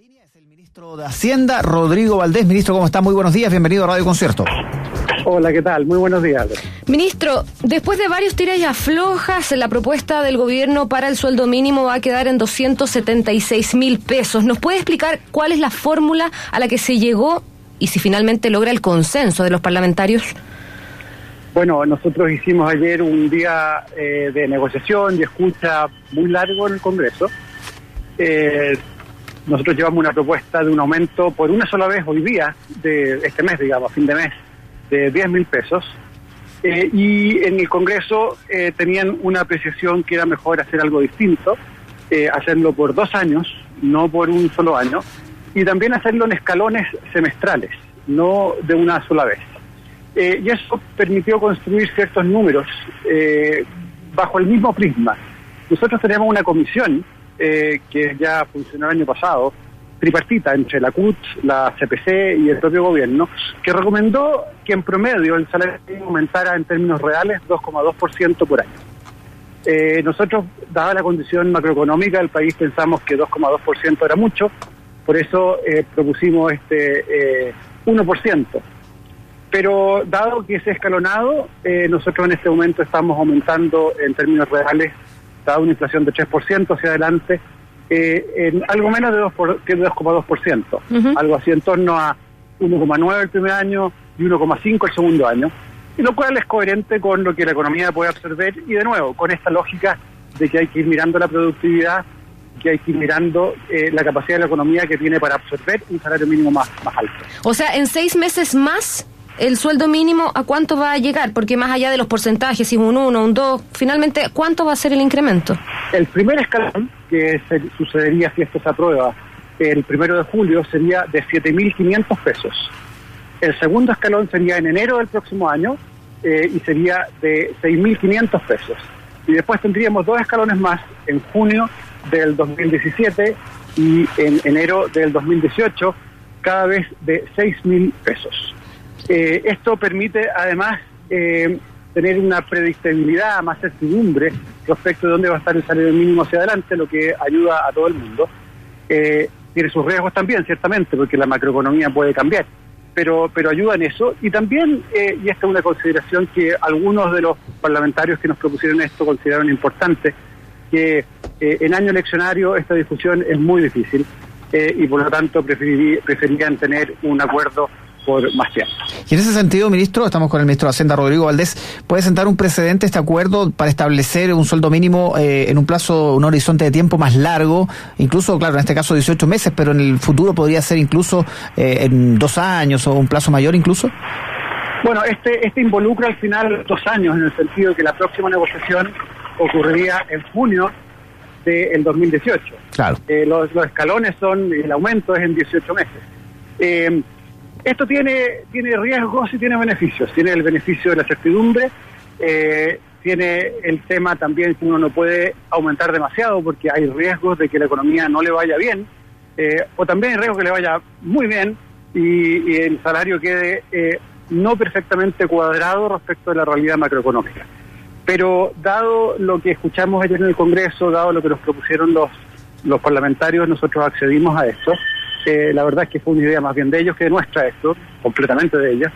línea es el ministro de Hacienda, Rodrigo Valdés. Ministro, ¿cómo está? Muy buenos días, bienvenido a Radio Concierto. Hola, ¿qué tal? Muy buenos días. Ministro, después de varios tiras y aflojas, la propuesta del gobierno para el sueldo mínimo va a quedar en 276.000 pesos. ¿Nos puede explicar cuál es la fórmula a la que se llegó y si finalmente logra el consenso de los parlamentarios? Bueno, nosotros hicimos ayer un día de negociación y escucha muy largo en el Congreso. Nosotros llevamos una propuesta de un aumento por una sola vez hoy día, de este mes, digamos, fin de mes, de 10.000 pesos. Y en el Congreso tenían una apreciación que era mejor hacer algo distinto, hacerlo por 2 años, no por un solo año, y también hacerlo en escalones semestrales, no de una sola vez. Y eso permitió construir ciertos números bajo el mismo prisma. Nosotros tenemos una comisión que ya funcionó el año pasado, tripartita entre la CUT, la CPC y el propio gobierno, que recomendó que en promedio el salario aumentara en términos reales 2,2% por año. Nosotros, dada la condición macroeconómica del país, pensamos que 2,2% era mucho, por eso propusimos 1%. Pero dado que es escalonado, nosotros en este momento estamos aumentando en términos reales, dado una inflación de 3% hacia adelante, en algo menos de 2,2%, algo así en torno a 1,9 el primer año y 1,5 el segundo año, y lo cual es coherente con lo que la economía puede absorber y de nuevo, con esta lógica de que hay que ir mirando la productividad, que hay que ir mirando la capacidad de la economía que tiene para absorber un salario mínimo más alto. O sea, en 6 meses más, ¿el sueldo mínimo a cuánto va a llegar? Porque más allá de los porcentajes, si es un 1, un 2, finalmente, ¿cuánto va a ser el incremento? El primer escalón, que sucedería si esto se aprueba el 1 de julio, sería de 7.500 pesos. El segundo escalón sería en enero del próximo año y sería de 6.500 pesos. Y después tendríamos 2 escalones más en junio del 2017 y en enero del 2018, cada vez de 6.000 pesos. Esto permite además tener una predictibilidad, más certidumbre respecto de dónde va a estar el salario mínimo hacia adelante, lo que ayuda a todo el mundo. Tiene sus riesgos también, ciertamente, porque la macroeconomía puede cambiar, pero ayuda en eso. Y también, y esta es una consideración que algunos de los parlamentarios que nos propusieron esto consideraron importante, que en año eleccionario esta discusión es muy difícil y por lo tanto preferirían tener un acuerdo por más tiempo. Y en ese sentido, ministro, estamos con el ministro de Hacienda, Rodrigo Valdés, ¿puede sentar un precedente este acuerdo para establecer un sueldo mínimo en un plazo, un horizonte de tiempo más largo, incluso, claro, en este caso 18 meses, pero en el futuro podría ser incluso en 2 años o un plazo mayor incluso? Bueno, este involucra al final 2 años, en el sentido de que la próxima negociación ocurriría en junio del 2018. Claro. Los escalones el aumento es en 18 meses. Esto tiene riesgos y tiene beneficios. Tiene el beneficio de la certidumbre, tiene el tema también que uno no puede aumentar demasiado porque hay riesgos de que la economía no le vaya bien, o también hay riesgos que le vaya muy bien y el salario quede no perfectamente cuadrado respecto de la realidad macroeconómica. Pero dado lo que escuchamos ayer en el Congreso, dado lo que nos propusieron los parlamentarios, nosotros accedimos a esto. La verdad es que fue una idea más bien de ellos que de nuestra, esto, completamente de ellas,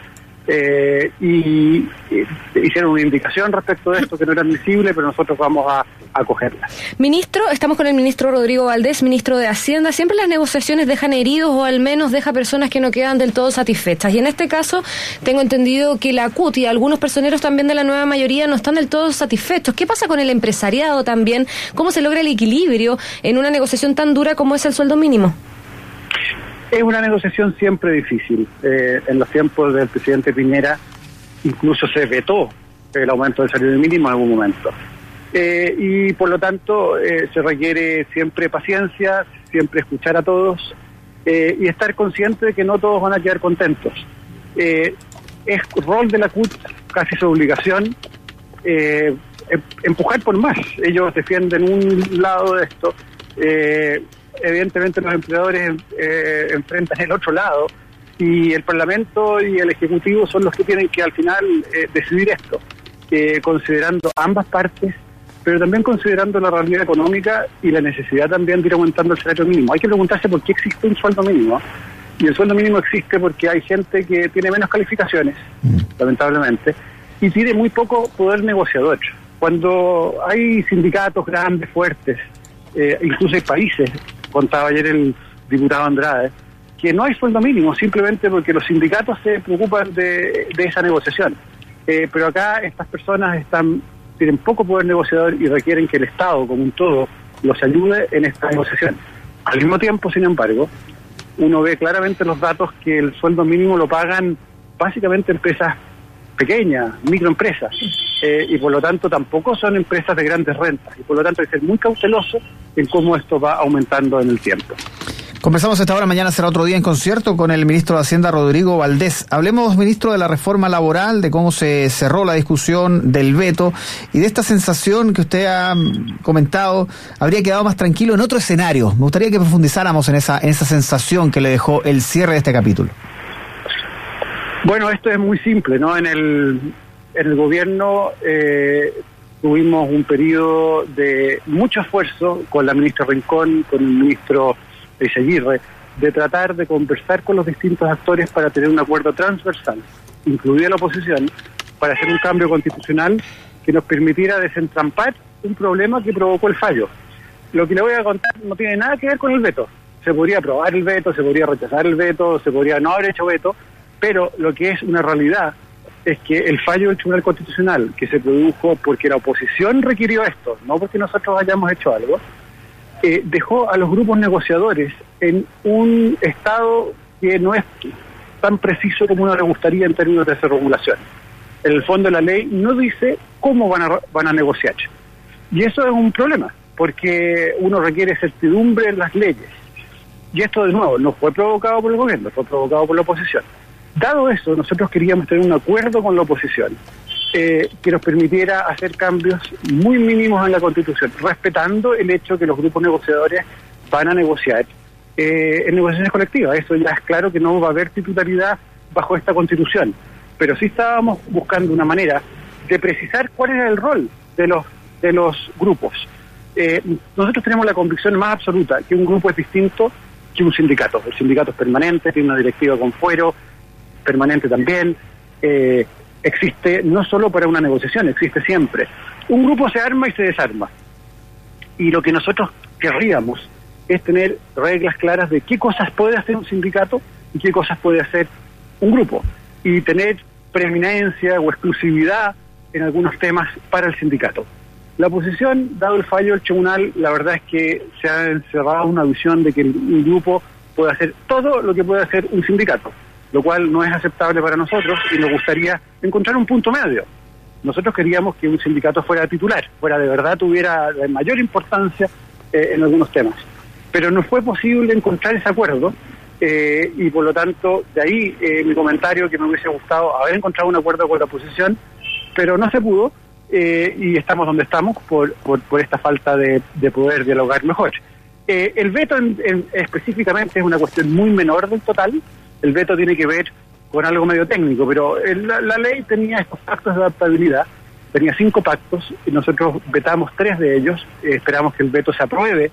y hicieron una indicación respecto de esto que no era admisible, pero nosotros vamos a acogerla. Ministro, estamos con el ministro Rodrigo Valdés, ministro de Hacienda. Siempre las negociaciones dejan heridos o al menos deja personas que no quedan del todo satisfechas. Y en este caso, tengo entendido que la CUT y algunos personeros también de la nueva mayoría no están del todo satisfechos. ¿Qué pasa con el empresariado también? ¿Cómo se logra el equilibrio en una negociación tan dura como es el sueldo mínimo? Es una negociación siempre difícil. En los tiempos del presidente Piñera incluso se vetó el aumento del salario mínimo en algún momento. Y por lo tanto se requiere siempre paciencia, siempre escuchar a todos y estar consciente de que no todos van a quedar contentos. Es rol de la CUT, casi su obligación, empujar por más. Ellos defienden un lado de esto. Evidentemente los empleadores enfrentan el otro lado y el Parlamento y el Ejecutivo son los que tienen que al final decidir esto, considerando ambas partes, pero también considerando la realidad económica y la necesidad también de ir aumentando el salario mínimo. Hay que preguntarse por qué existe un sueldo mínimo. Y el sueldo mínimo existe porque hay gente que tiene menos calificaciones, lamentablemente, y tiene muy poco poder negociador. Cuando hay sindicatos grandes, fuertes, incluso hay países, contaba ayer el diputado Andrade, que no hay sueldo mínimo, simplemente porque los sindicatos se preocupan de esa negociación. Pero acá estas personas tienen poco poder negociador y requieren que el Estado, como un todo, los ayude en esta negociación. Al mismo tiempo, sin embargo, uno ve claramente los datos que el sueldo mínimo lo pagan básicamente empresas pequeñas, microempresas, y por lo tanto tampoco son empresas de grandes rentas, y por lo tanto hay que ser muy cauteloso en cómo esto va aumentando en el tiempo. Conversamos esta hora, mañana será otro día en concierto con el ministro de Hacienda, Rodrigo Valdés. Hablemos, ministro, de la reforma laboral, de cómo se cerró la discusión del veto y de esta sensación que usted ha comentado, habría quedado más tranquilo en otro escenario. Me gustaría que profundizáramos en esa sensación que le dejó el cierre de este capítulo. Bueno, esto es muy simple, ¿no? En el gobierno tuvimos un periodo de mucho esfuerzo con la ministra Rincón, con el ministro Eizaguirre, de tratar de conversar con los distintos actores para tener un acuerdo transversal, incluida la oposición, para hacer un cambio constitucional que nos permitiera desentrampar un problema que provocó el fallo. Lo que le voy a contar no tiene nada que ver con el veto. Se podría aprobar el veto, se podría rechazar el veto, se podría no haber hecho veto, pero lo que es una realidad es que el fallo del Tribunal Constitucional, que se produjo porque la oposición requirió esto, no porque nosotros hayamos hecho algo, dejó a los grupos negociadores en un estado que no es tan preciso como uno le gustaría en términos de regulación. En el fondo la ley no dice cómo van a negociar. Y eso es un problema, porque uno requiere certidumbre en las leyes. Y esto, de nuevo, no fue provocado por el gobierno, fue provocado por la oposición. Dado eso, nosotros queríamos tener un acuerdo con la oposición que nos permitiera hacer cambios muy mínimos en la Constitución, respetando el hecho que los grupos negociadores van a negociar en negociaciones colectivas. Eso ya es claro que no va a haber titularidad bajo esta Constitución, pero sí estábamos buscando una manera de precisar cuál era el rol de los grupos. Nosotros tenemos la convicción más absoluta que un grupo es distinto que un sindicato. El sindicato es permanente, tiene una directiva con fuero permanente también, existe no solo para una negociación, existe siempre. Un grupo se arma y se desarma. Y lo que nosotros querríamos es tener reglas claras de qué cosas puede hacer un sindicato y qué cosas puede hacer un grupo. Y tener preeminencia o exclusividad en algunos temas para el sindicato. La oposición, dado el fallo del tribunal, la verdad es que se ha encerrado una visión de que un grupo puede hacer todo lo que puede hacer un sindicato, lo cual no es aceptable para nosotros y nos gustaría encontrar un punto medio. Nosotros queríamos que un sindicato fuera titular, de verdad tuviera mayor importancia en algunos temas. Pero no fue posible encontrar ese acuerdo y por lo tanto, de ahí mi comentario que me hubiese gustado haber encontrado un acuerdo con la oposición, pero no se pudo y estamos donde estamos por esta falta de poder dialogar mejor. El veto específicamente es una cuestión muy menor del total. El veto tiene que ver con algo medio técnico, pero la ley tenía estos pactos de adaptabilidad, tenía 5 pactos, y nosotros vetamos 3 de ellos, esperamos que el veto se apruebe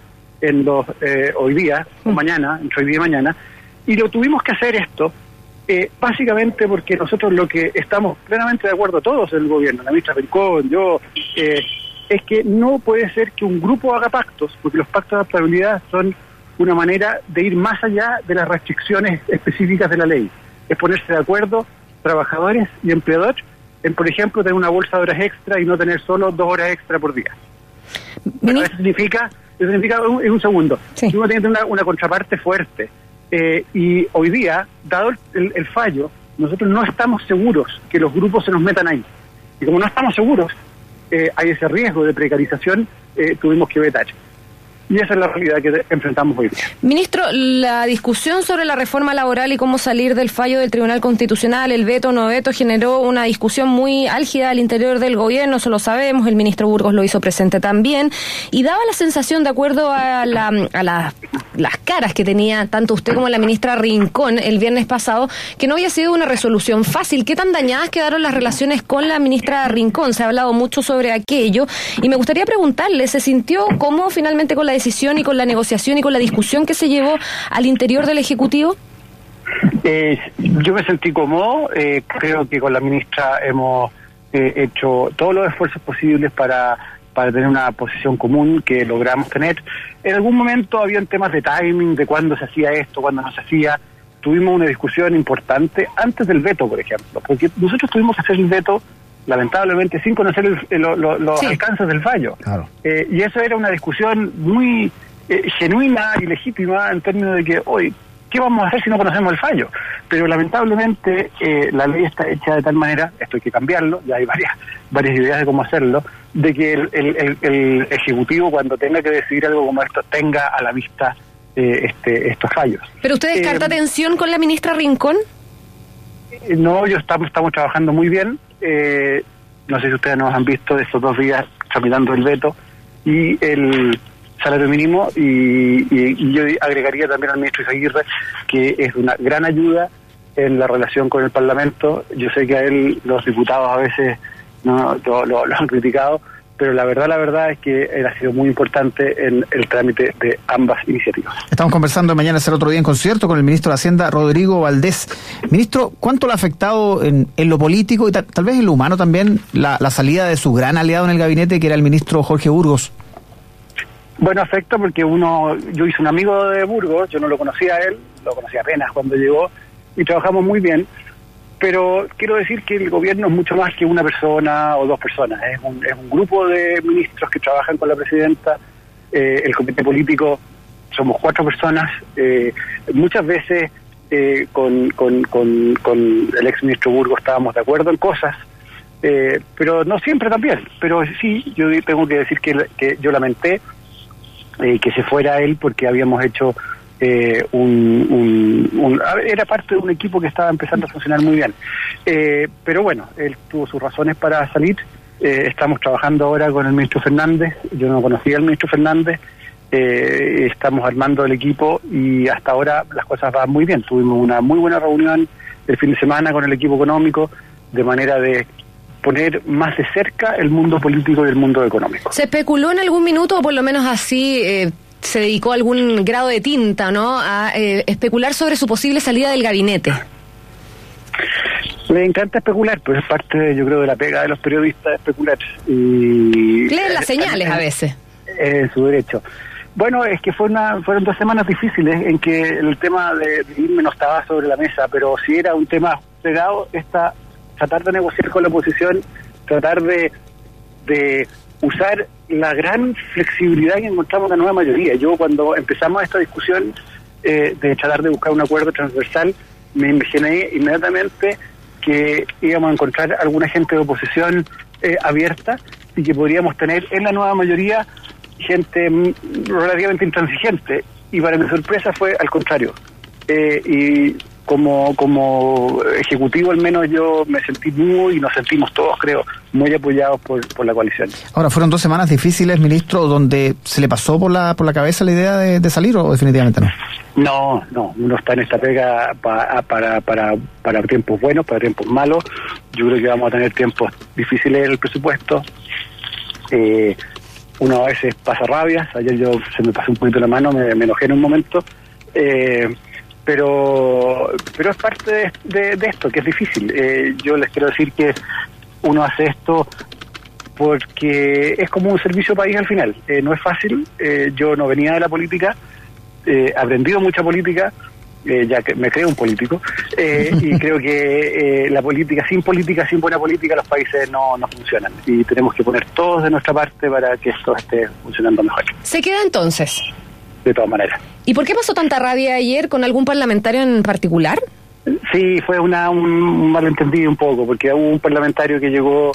hoy día, o mañana, entre hoy día y mañana, y lo tuvimos que hacer esto, básicamente porque nosotros lo que estamos plenamente de acuerdo todos en el gobierno, la ministra Rincón, yo, es que no puede ser que un grupo haga pactos, porque los pactos de adaptabilidad son una manera de ir más allá de las restricciones específicas de la ley. Es ponerse de acuerdo trabajadores y empleadores en, por ejemplo, tener una bolsa de horas extra y no tener solo 2 horas extra por día. Bueno, eso significa en un segundo, sí. Uno tiene que tener una contraparte fuerte. Y hoy día, dado el fallo, nosotros no estamos seguros que los grupos se nos metan ahí. Y como no estamos seguros, hay ese riesgo de precarización, tuvimos que vetar. Y esa es la realidad que enfrentamos hoy día. Ministro, la discusión sobre la reforma laboral y cómo salir del fallo del Tribunal Constitucional, el veto o no veto, generó una discusión muy álgida al interior del gobierno, eso lo sabemos, el ministro Burgos lo hizo presente también, y daba la sensación, de acuerdo a la las caras que tenía tanto usted como la ministra Rincón el viernes pasado, que no había sido una resolución fácil. ¿Qué tan dañadas quedaron las relaciones con la ministra Rincón? Se ha hablado mucho sobre aquello y me gustaría preguntarle, ¿se sintió cómodo finalmente con la decisión y con la negociación y con la discusión que se llevó al interior del Ejecutivo? Yo me sentí cómodo, creo que con la ministra hemos hecho todos los esfuerzos posibles para tener una posición común que logramos tener. En algún momento habían temas de timing, de cuándo se hacía esto, cuándo no se hacía. Tuvimos una discusión importante antes del veto, por ejemplo, porque nosotros tuvimos que hacer el veto, lamentablemente, sin conocer los alcances del fallo. Claro. Y eso era una discusión muy genuina y legítima en términos de que, hoy, ¿qué vamos a hacer si no conocemos el fallo? Pero lamentablemente la ley está hecha de tal manera, esto hay que cambiarlo, ya hay varias ideas de cómo hacerlo, de que el Ejecutivo, cuando tenga que decidir algo como esto, tenga a la vista estos fallos. ¿Pero usted descarta tensión con la ministra Rincón? No, estamos trabajando muy bien. No sé si ustedes nos han visto estos 2 días tramitando el veto y el salario mínimo, y yo agregaría también al ministro Izaguirre que es una gran ayuda en la relación con el Parlamento. Yo sé que a él los diputados a veces no lo han criticado, pero la verdad es que él ha sido muy importante en el trámite de ambas iniciativas. Estamos conversando mañana, será otro día en concierto, con el ministro de Hacienda, Rodrigo Valdés. Ministro, ¿cuánto le ha afectado en lo político y tal vez en lo humano también la salida de su gran aliado en el gabinete, que era el ministro Jorge Burgos? Bueno, afecta porque yo hice un amigo de Burgos, yo no lo conocía a él, lo conocí apenas cuando llegó, y trabajamos muy bien. Pero quiero decir que el gobierno es mucho más que una persona o 2 personas. Es un grupo de ministros que trabajan con la presidenta. El comité político somos 4 personas. Muchas veces con el exministro Burgos estábamos de acuerdo en cosas, pero no siempre también. Pero sí, yo tengo que decir que yo lamenté que se fuera él, porque habíamos hecho... era parte de un equipo que estaba empezando a funcionar muy bien, pero bueno, él tuvo sus razones para salir. Estamos trabajando ahora con el ministro Fernández. Yo no conocía al ministro Fernández. Estamos armando el equipo y hasta ahora las cosas van muy bien. Tuvimos una muy buena reunión el fin de semana con el equipo económico, de manera de poner más de cerca el mundo político y el mundo económico. ¿Se especuló en algún minuto, o por lo menos así se dedicó algún grado de tinta, ¿no?, a especular sobre su posible salida del gabinete? Me encanta especular, pero es parte, yo creo, de la pega de los periodistas especular. Y leen las señales a veces. Su derecho. Bueno, es que fueron 2 semanas difíciles en que el tema de irme no estaba sobre la mesa, pero sí era un tema pegado, tratar de negociar con la oposición, tratar de usar la gran flexibilidad que encontramos en la nueva mayoría. Yo, cuando empezamos esta discusión de tratar de buscar un acuerdo transversal, me imaginé inmediatamente que íbamos a encontrar alguna gente de oposición abierta, y que podríamos tener en la nueva mayoría gente relativamente intransigente, y para mi sorpresa fue al contrario. Y como ejecutivo, al menos yo me sentí y nos sentimos todos, creo, muy apoyados por la coalición. Ahora, ¿fueron 2 semanas difíciles, ministro, donde se le pasó por la cabeza la idea de salir, o definitivamente no? No, uno está en esta pega para tiempos buenos, para tiempos malos. Yo creo que vamos a tener tiempos difíciles en el presupuesto. Uno a veces pasa rabias. Ayer se me pasó un poquito la mano, me enojé en un momento. Pero es parte de esto, que es difícil. Yo les quiero decir que uno hace esto porque es como un servicio país al final. No es fácil. Yo no venía de la política, he aprendido mucha política, ya que me creo un político, y creo que la política, sin buena política, los países no funcionan, y tenemos que poner todos de nuestra parte para que esto esté funcionando mejor. ¿Se queda entonces? De todas maneras. ¿Y por qué pasó tanta rabia ayer con algún parlamentario en particular? Sí, fue un malentendido un poco, porque hubo un parlamentario que llegó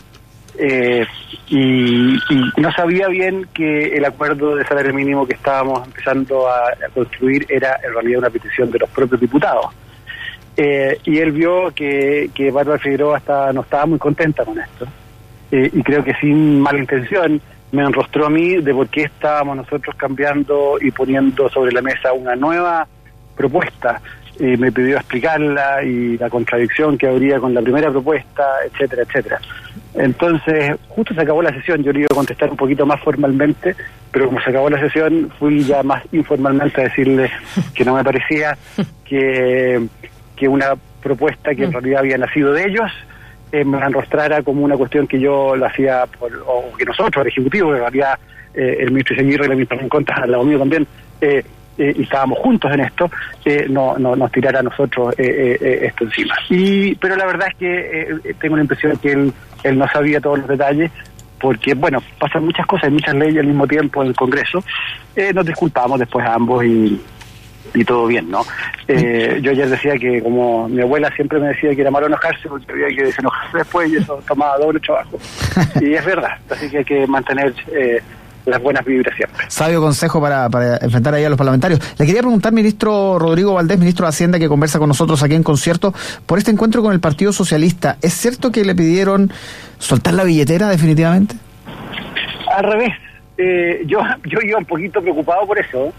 y no sabía bien que el acuerdo de salario mínimo que estábamos empezando a construir era en realidad una petición de los propios diputados. Y él vio que Bárbara Figueroa no estaba muy contenta con esto. Y creo que sin mala intención me enrostró a mí de por qué estábamos nosotros cambiando y poniendo sobre la mesa una nueva propuesta. Me pidió explicarla y la contradicción que habría con la primera propuesta, etcétera, etcétera. Entonces, justo se acabó la sesión, yo le iba a contestar un poquito más formalmente, pero como se acabó la sesión, fui ya más informalmente a decirle que no me parecía que una propuesta que en realidad había nacido de ellos, me la enrostrara como una cuestión que yo lo hacía, o que nosotros, el Ejecutivo, que en realidad el ministro Iseguirre y la ministra Rincón al lado mío también, y estábamos juntos en esto, no nos tirara a nosotros esto encima. Pero la verdad es que tengo la impresión que él no sabía todos los detalles, porque, bueno, pasan muchas cosas, hay muchas leyes al mismo tiempo en el Congreso. Nos disculpamos después a ambos y todo bien, ¿no? Yo ayer decía que, como mi abuela siempre me decía que era malo enojarse, porque había que desenojarse después y eso tomaba doble trabajo. Y es verdad, así que hay que mantener las buenas vibras siempre. Sabio consejo para enfrentar ahí a los parlamentarios. Le quería preguntar, ministro Rodrigo Valdés, ministro de Hacienda, que conversa con nosotros aquí en Concierto, por este encuentro con el Partido Socialista. ¿Es cierto que le pidieron soltar la billetera definitivamente? Al revés. Yo iba un poquito preocupado por eso.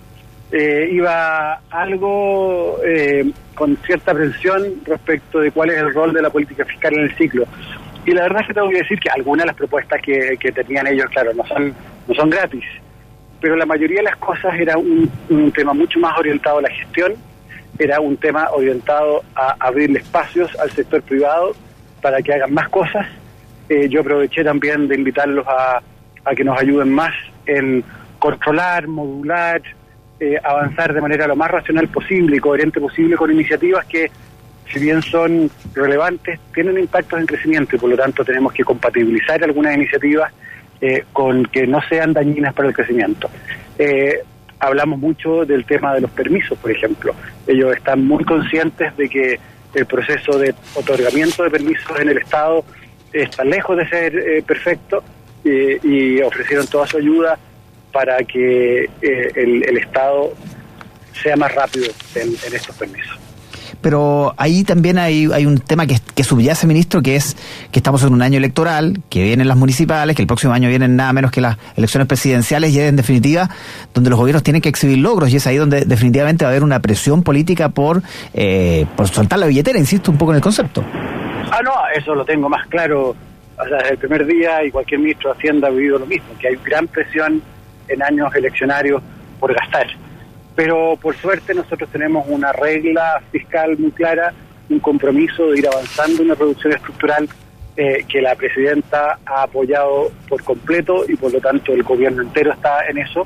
Iba algo con cierta aprensión respecto de cuál es el rol de la política fiscal en el ciclo. Y la verdad es que tengo que decir que algunas de las propuestas que tenían ellos, claro, no son gratis, pero la mayoría de las cosas era un tema mucho más orientado a la gestión, era un tema orientado a abrirle espacios al sector privado para que hagan más cosas. Yo aproveché también de invitarlos a que nos ayuden más en controlar, modular, avanzar de manera lo más racional posible y coherente posible con iniciativas que, si bien son relevantes, tienen impactos en crecimiento y por lo tanto tenemos que compatibilizar algunas iniciativas con que no sean dañinas para el crecimiento. Hablamos mucho del tema de los permisos, por ejemplo. Ellos están muy conscientes de que el proceso de otorgamiento de permisos en el Estado está lejos de ser perfecto y ofrecieron toda su ayuda para que el Estado sea más rápido en estos permisos. Pero ahí también hay un tema que subyace, ministro, que es que estamos en un año electoral, que vienen las municipales, que el próximo año vienen nada menos que las elecciones presidenciales, y es en definitiva donde los gobiernos tienen que exhibir logros, y es ahí donde definitivamente va a haber una presión política por soltar la billetera, insisto un poco en el concepto. No, eso lo tengo más claro. O sea, desde el primer día, y cualquier ministro de Hacienda ha vivido lo mismo, que hay gran presión en años eleccionarios por gastar. Pero por suerte nosotros tenemos una regla fiscal muy clara, un compromiso de ir avanzando en una reducción estructural que la presidenta ha apoyado por completo y por lo tanto el gobierno entero está en eso.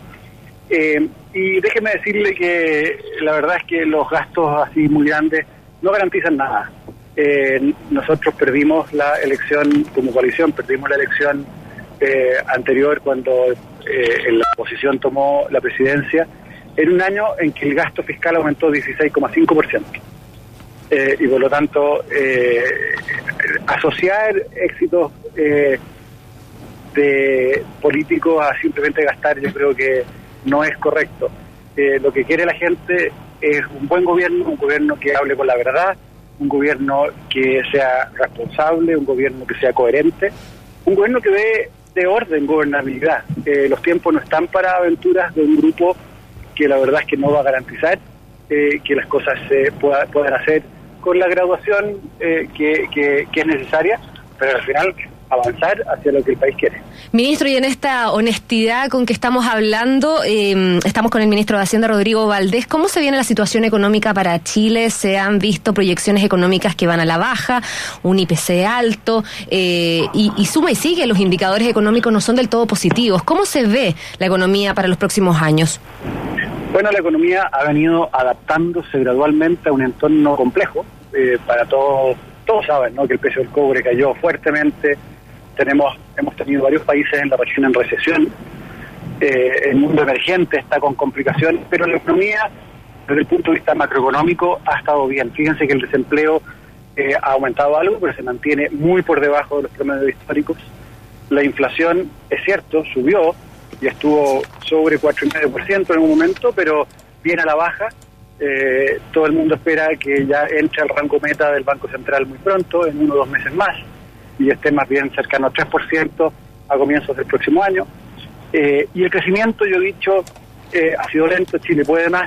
Y déjeme decirle que la verdad es que los gastos así muy grandes no garantizan nada. Nosotros perdimos la elección como coalición, perdimos la elección anterior cuando la oposición tomó la presidencia, en un año en que el gasto fiscal aumentó 16,5%. Y por lo tanto, asociar éxitos de políticos a simplemente gastar, yo creo que no es correcto. Lo que quiere la gente es un buen gobierno, un gobierno que hable con la verdad, un gobierno que sea responsable, un gobierno que sea coherente, un gobierno que dé de orden, gobernabilidad. Los tiempos no están para aventuras de un grupo que la verdad es que no va a garantizar que las cosas se puedan hacer con la graduación que es necesaria, pero al final avanzar hacia lo que el país quiere. Ministro, y en esta honestidad con que estamos hablando, estamos con el ministro de Hacienda, Rodrigo Valdés. ¿Cómo se viene la situación económica para Chile? Se han visto proyecciones económicas que van a la baja, un IPC alto, y suma y sigue, los indicadores económicos no son del todo positivos. ¿Cómo se ve la economía para los próximos años? Bueno, la economía ha venido adaptándose gradualmente a un entorno complejo. Para todos saben, ¿no?, que el precio del cobre cayó fuertemente. Hemos tenido varios países en la región en recesión. El mundo emergente está con complicaciones, pero la economía, desde el punto de vista macroeconómico, ha estado bien. Fíjense que el desempleo ha aumentado algo, pero se mantiene muy por debajo de los promedios históricos. La inflación, es cierto, subió y estuvo sobre 4,5% en un momento, pero viene a la baja. Todo el mundo espera que ya entre al rango meta del Banco Central muy pronto, en 1 o 2 meses más, y esté más bien cercano al 3% a comienzos del próximo año. Y el crecimiento, yo he dicho, ha sido lento, Chile puede más,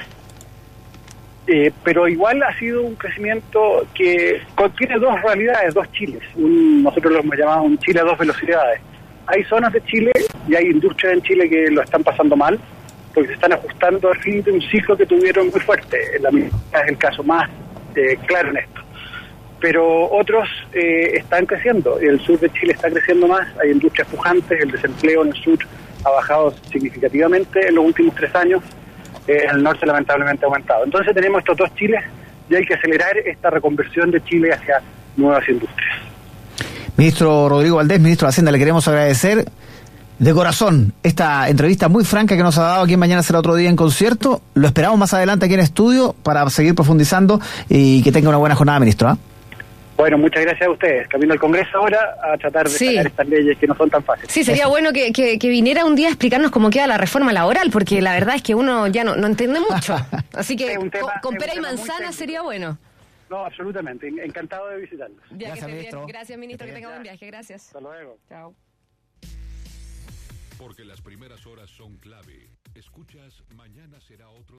pero igual ha sido un crecimiento que contiene dos realidades, dos Chiles. Nosotros lo hemos llamado un Chile a dos velocidades. Hay zonas de Chile y hay industrias en Chile que lo están pasando mal, porque se están ajustando al fin de un ciclo que tuvieron muy fuerte. La misma es el caso más claro en esto. Pero otros están creciendo. El sur de Chile está creciendo más, hay industrias pujantes, el desempleo en el sur ha bajado significativamente en los últimos 3 años, en el norte lamentablemente ha aumentado. Entonces tenemos estos dos Chiles y hay que acelerar esta reconversión de Chile hacia nuevas industrias. Ministro Rodrigo Valdés, ministro de Hacienda, le queremos agradecer de corazón esta entrevista muy franca que nos ha dado aquí en Mañana Será Otro Día en Concierto. Lo esperamos más adelante aquí en estudio para seguir profundizando y que tenga una buena jornada, ministro. Bueno, muchas gracias a ustedes. Camino al Congreso ahora a tratar de sacar estas leyes que no son tan fáciles. Sí, sería bueno que viniera un día a explicarnos cómo queda la reforma laboral, porque la verdad es que uno ya no entiende mucho. Así que con pera y manzana sería bueno. No, absolutamente. Encantado de visitarlos. Gracias, ministro. Gracias, ministro. Que tenga buen viaje. Gracias. Hasta luego. Chao. Porque las primeras horas son clave. Escuchas Mañana Será Otro